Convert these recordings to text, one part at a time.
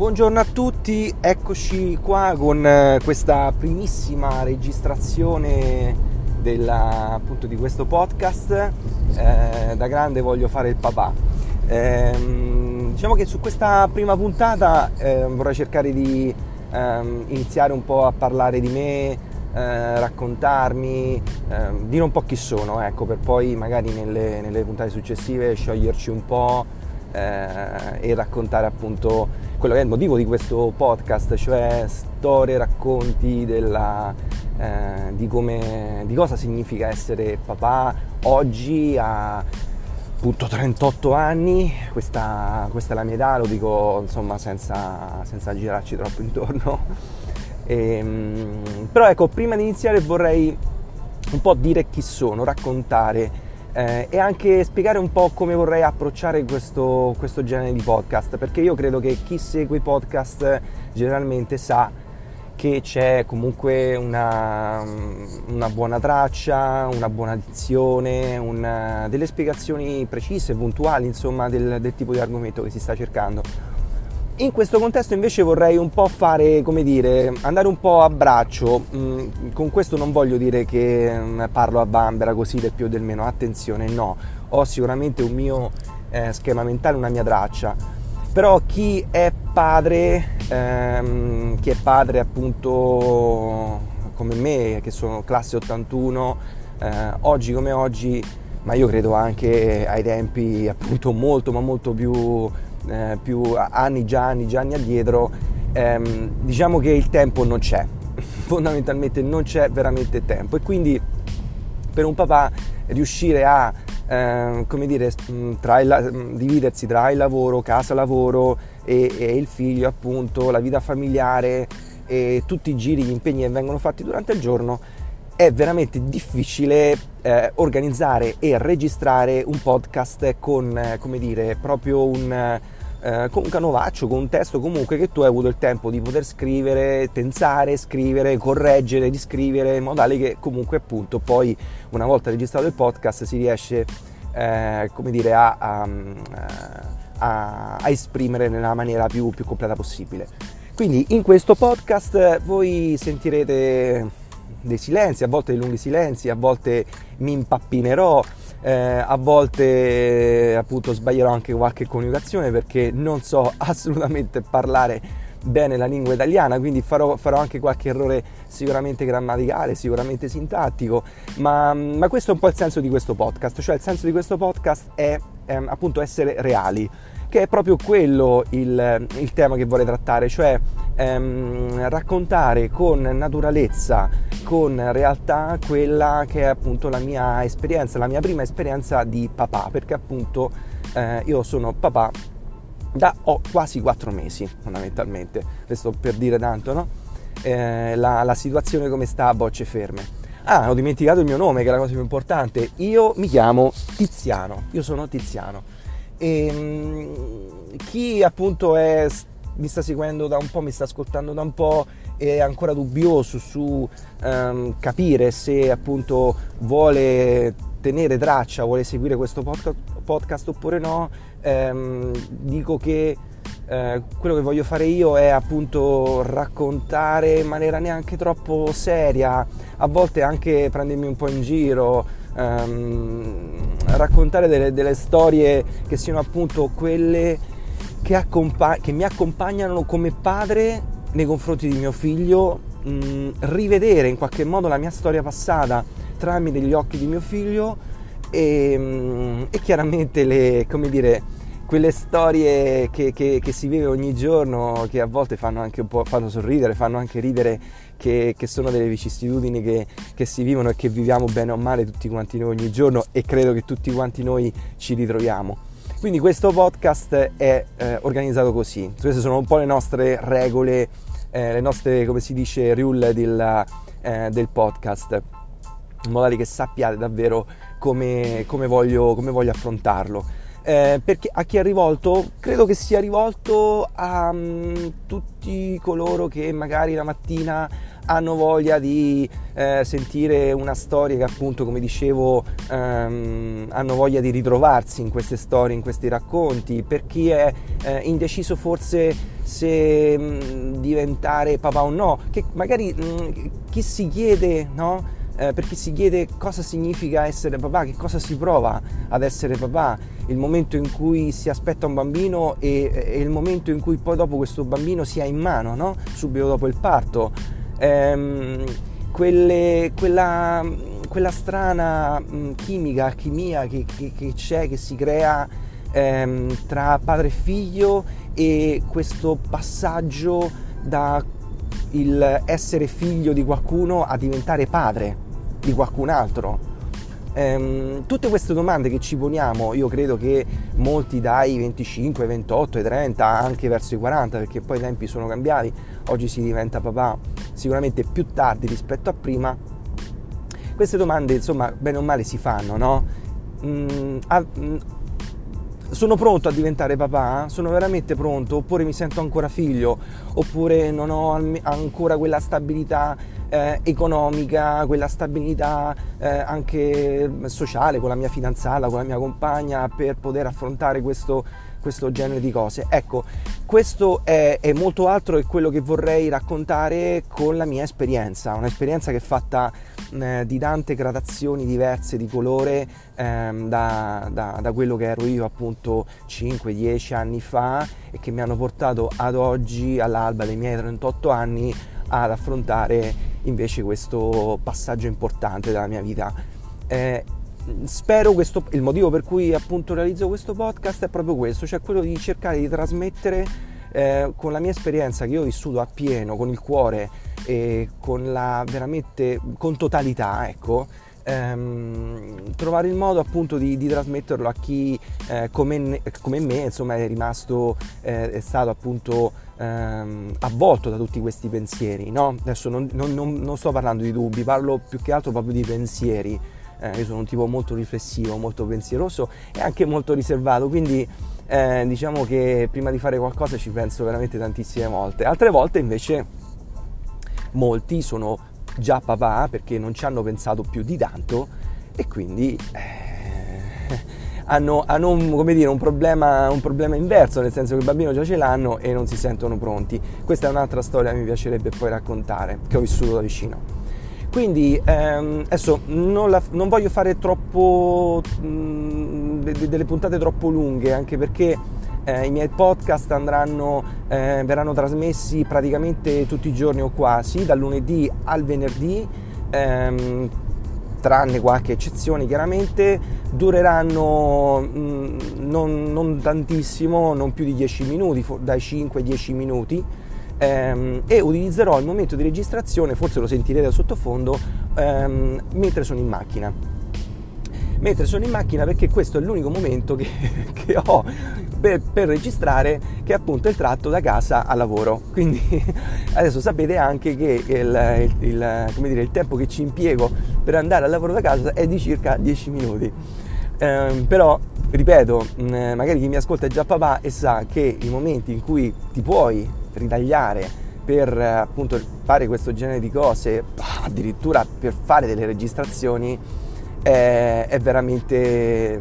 Buongiorno a tutti, eccoci qua con questa primissima registrazione appunto di questo podcast. Da grande voglio fare il papà. Diciamo che su questa prima puntata vorrei cercare di iniziare un po' a parlare di me, raccontarmi, dire un po' chi sono, ecco, per poi magari nelle puntate successive scioglierci un po' e raccontare appunto quello che è il motivo di questo podcast, cioè storie, racconti di cosa significa essere papà oggi a appunto 38 anni. Questa è la mia età, lo dico insomma senza girarci troppo intorno. Però ecco, prima di iniziare vorrei un po' dire chi sono, raccontare e anche spiegare un po' come vorrei approcciare questo genere di podcast, perché io credo che chi segue i podcast generalmente sa che c'è comunque una buona traccia, una buona dizione, delle spiegazioni precise, puntuali, insomma, del tipo di argomento che si sta cercando. In questo contesto invece vorrei un po' fare, come dire, andare un po' a braccio. Con questo non voglio dire che parlo a vanvera così del più o del meno, attenzione, no, ho sicuramente un mio schema mentale, una mia traccia, però chi è padre appunto come me, che sono classe 81, oggi come oggi, ma io credo anche ai tempi appunto molto ma molto più anni addietro, diciamo che il tempo non c'è, fondamentalmente non c'è veramente tempo, e quindi per un papà riuscire a come dire, dividersi tra il lavoro, casa lavoro e il figlio, appunto la vita familiare e tutti i giri, gli impegni che vengono fatti durante il giorno, è veramente difficile organizzare e registrare un podcast con, come dire, proprio con un canovaccio, con un testo comunque che tu hai avuto il tempo di poter scrivere, pensare, scrivere, correggere, riscrivere, in modo tale che comunque appunto poi una volta registrato il podcast si riesce come dire a esprimere nella maniera più completa possibile. Quindi in questo podcast voi sentirete dei silenzi, a volte dei lunghi silenzi, a volte mi impappinerò, a volte appunto sbaglierò anche qualche coniugazione perché non so assolutamente parlare bene la lingua italiana, quindi farò anche qualche errore sicuramente grammaticale, sicuramente sintattico, ma questo è un po' il senso di questo podcast, cioè il senso di questo podcast è appunto essere reali, che è proprio quello il tema che vorrei trattare, cioè raccontare con naturalezza, con realtà, quella che è appunto la mia esperienza, la mia prima esperienza di papà, perché appunto io sono papà da quasi 4 mesi fondamentalmente, questo per dire tanto, no? La situazione come sta a bocce ferme. Ho dimenticato il mio nome, che è la cosa più importante. Io mi chiamo Tiziano, io sono Tiziano. E chi appunto mi sta seguendo da un po', mi sta ascoltando da un po', è ancora dubbioso su capire se appunto vuole tenere traccia, vuole seguire questo podcast oppure no, dico che quello che voglio fare io è appunto raccontare in maniera neanche troppo seria, a volte anche prendermi un po' in giro, raccontare delle storie che siano appunto quelle che mi accompagnano come padre nei confronti di mio figlio, rivedere in qualche modo la mia storia passata tramite gli occhi di mio figlio e chiaramente quelle storie che si vive ogni giorno, che a volte fanno anche un po' sorridere, fanno anche ridere, che sono delle vicissitudini che si vivono e che viviamo bene o male tutti quanti noi ogni giorno, e credo che tutti quanti noi ci ritroviamo. Quindi questo podcast è organizzato così, queste sono un po' le nostre regole, le nostre, come si dice, rule del podcast, in modo tale che sappiate davvero come voglio affrontarlo. Perché a chi è rivolto? Credo che sia rivolto a tutti coloro che magari la mattina hanno voglia di sentire una storia che appunto, come dicevo, hanno voglia di ritrovarsi in queste storie, in questi racconti. Per chi è indeciso forse se diventare papà o no, che magari chi si chiede, no? Per chi si chiede cosa significa essere papà, che cosa si prova ad essere papà, il momento in cui si aspetta un bambino e il momento in cui poi dopo questo bambino si ha in mano, no? Subito dopo il parto, quella strana chimica, alchimia che c'è, che si crea tra padre e figlio, e questo passaggio da il essere figlio di qualcuno a diventare padre di qualcun altro. Tutte queste domande che ci poniamo, io credo che molti dai 25, 28, ai 30, anche verso i 40, perché poi i tempi sono cambiati, oggi si diventa papà sicuramente più tardi rispetto a prima, queste domande insomma bene o male si fanno, no? Sono pronto a diventare papà? Sono veramente pronto? Oppure mi sento ancora figlio? Oppure non ho ancora quella stabilità economica, quella stabilità anche sociale con la mia fidanzata, con la mia compagna, per poter affrontare questo genere di cose? Ecco, questo è molto altro che quello che vorrei raccontare con la mia esperienza, un'esperienza che è fatta di tante gradazioni diverse di colore, da quello che ero io appunto 5-10 anni fa, e che mi hanno portato ad oggi, all'alba dei miei 38 anni, ad affrontare invece questo passaggio importante della mia vita. Spero il motivo per cui appunto realizzo questo podcast è proprio questo, cioè quello di cercare di trasmettere con la mia esperienza, che io ho vissuto appieno, con il cuore e veramente con totalità, ecco, trovare il modo appunto di trasmetterlo a chi come me insomma è stato appunto avvolto da tutti questi pensieri, no? Adesso non sto parlando di dubbi, parlo più che altro proprio di pensieri. Io sono un tipo molto riflessivo, molto pensieroso e anche molto riservato, quindi diciamo che prima di fare qualcosa ci penso veramente tantissime volte. Altre volte invece molti sono già papà perché non ci hanno pensato più di tanto e quindi hanno un problema inverso, nel senso che il bambino già ce l'hanno e non si sentono pronti. Questa è un'altra storia che mi piacerebbe poi raccontare, che ho vissuto da vicino. Quindi adesso non voglio fare troppo delle puntate troppo lunghe, anche perché i miei podcast verranno trasmessi praticamente tutti i giorni o quasi, dal lunedì al venerdì, tranne qualche eccezione chiaramente. Dureranno non tantissimo, non più di 10 minuti, dai 5 ai 10 minuti. E utilizzerò il momento di registrazione, forse lo sentirete da sottofondo, mentre sono in macchina. Perché questo è l'unico momento che ho per registrare, che è appunto il tratto da casa al lavoro. Quindi adesso sapete anche che il tempo che ci impiego per andare al lavoro da casa è di circa 10 minuti. Però ripeto, magari chi mi ascolta è già papà e sa che i momenti in cui ti puoi ritagliare per appunto fare questo genere di cose, addirittura per fare delle registrazioni, è veramente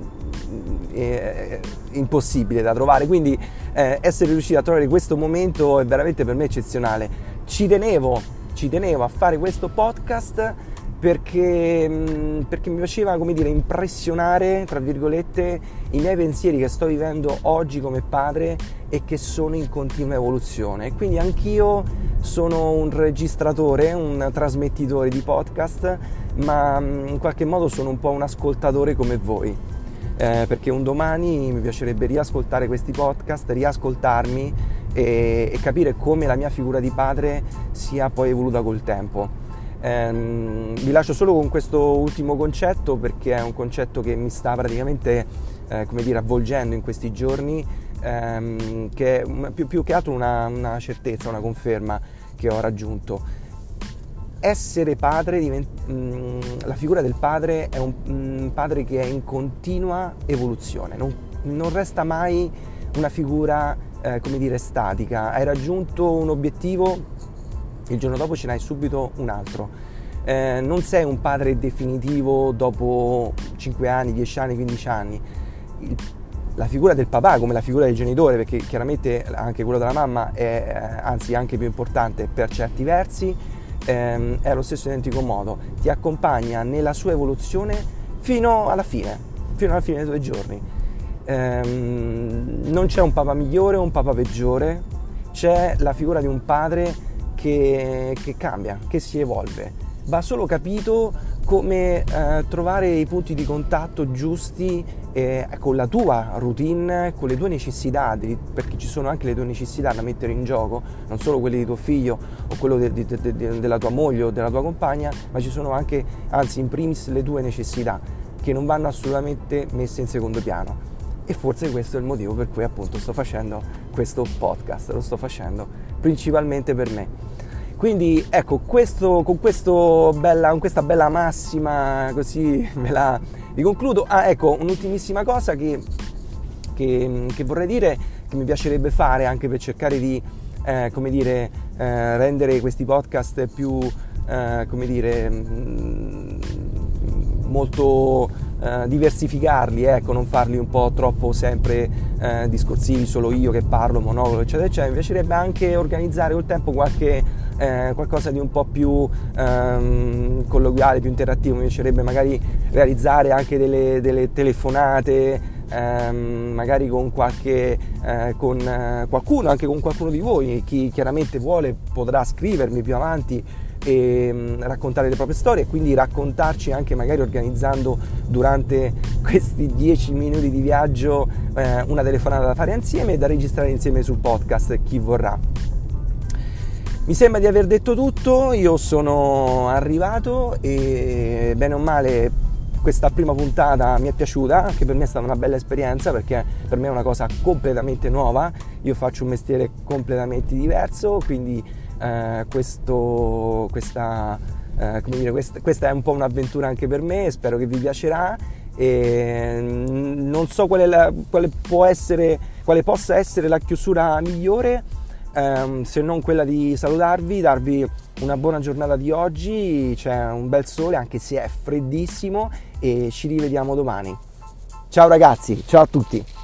impossibile da trovare. Quindi essere riusciti a trovare questo momento è veramente per me eccezionale. Ci tenevo a fare questo podcast perché mi piaceva, come dire, impressionare, tra virgolette, i miei pensieri che sto vivendo oggi come padre e che sono in continua evoluzione. E quindi anch'io sono un registratore, un trasmettitore di podcast, ma in qualche modo sono un po' un ascoltatore come voi, perché un domani mi piacerebbe riascoltare questi podcast, riascoltarmi e capire come la mia figura di padre sia poi evoluta col tempo. Vi lascio solo con questo ultimo concetto, perché è un concetto che mi sta praticamente avvolgendo in questi giorni, che è più che altro una certezza, una conferma che ho raggiunto. Essere padre, la figura del padre è un padre che è in continua evoluzione, non resta mai una figura statica. Hai raggiunto un obiettivo, il giorno dopo ce n'hai subito un altro. Non sei un padre definitivo dopo 5 anni, 10 anni, 15 anni. La figura del papà, come la figura del genitore, perché chiaramente anche quello della mamma è anzi anche più importante per certi versi, è allo stesso identico modo, ti accompagna nella sua evoluzione fino alla fine dei tuoi giorni. Non c'è un papà migliore o un papà peggiore, c'è la figura di un padre che cambia, che si evolve. Va solo capito come trovare i punti di contatto giusti con la tua routine, con le tue necessità, perché ci sono anche le tue necessità da mettere in gioco, non solo quelle di tuo figlio o quello della tua moglie o della tua compagna, ma ci sono anche, anzi in primis, le tue necessità, che non vanno assolutamente messe in secondo piano. E forse questo è il motivo per cui appunto sto facendo questo podcast, lo sto facendo principalmente per me. Quindi ecco, con questa bella massima così vi concludo. Ecco, un'ultimissima cosa che vorrei dire, che mi piacerebbe fare anche per cercare di rendere questi podcast più molto diversificarli, ecco, non farli un po' troppo sempre discorsivi, solo io che parlo, monologo, eccetera, eccetera. Mi piacerebbe anche organizzare col tempo qualcosa di un po' più colloquiale, più interattivo. Mi piacerebbe magari realizzare anche delle telefonate, magari con qualcuno, anche con qualcuno di voi. Chi chiaramente vuole potrà scrivermi più avanti e raccontare le proprie storie, e quindi raccontarci anche, magari organizzando durante questi 10 minuti di viaggio una telefonata da fare insieme e da registrare insieme sul podcast, chi vorrà. Mi sembra di aver detto tutto, io sono arrivato e bene o male questa prima puntata mi è piaciuta, anche per me è stata una bella esperienza, perché per me è una cosa completamente nuova, io faccio un mestiere completamente diverso, quindi questa è un po' un'avventura anche per me, spero che vi piacerà. E non so quale possa essere la chiusura migliore, se non quella di salutarvi, darvi una buona giornata di oggi. C'è un bel sole, anche se è freddissimo, e ci rivediamo domani. Ciao ragazzi, ciao a tutti.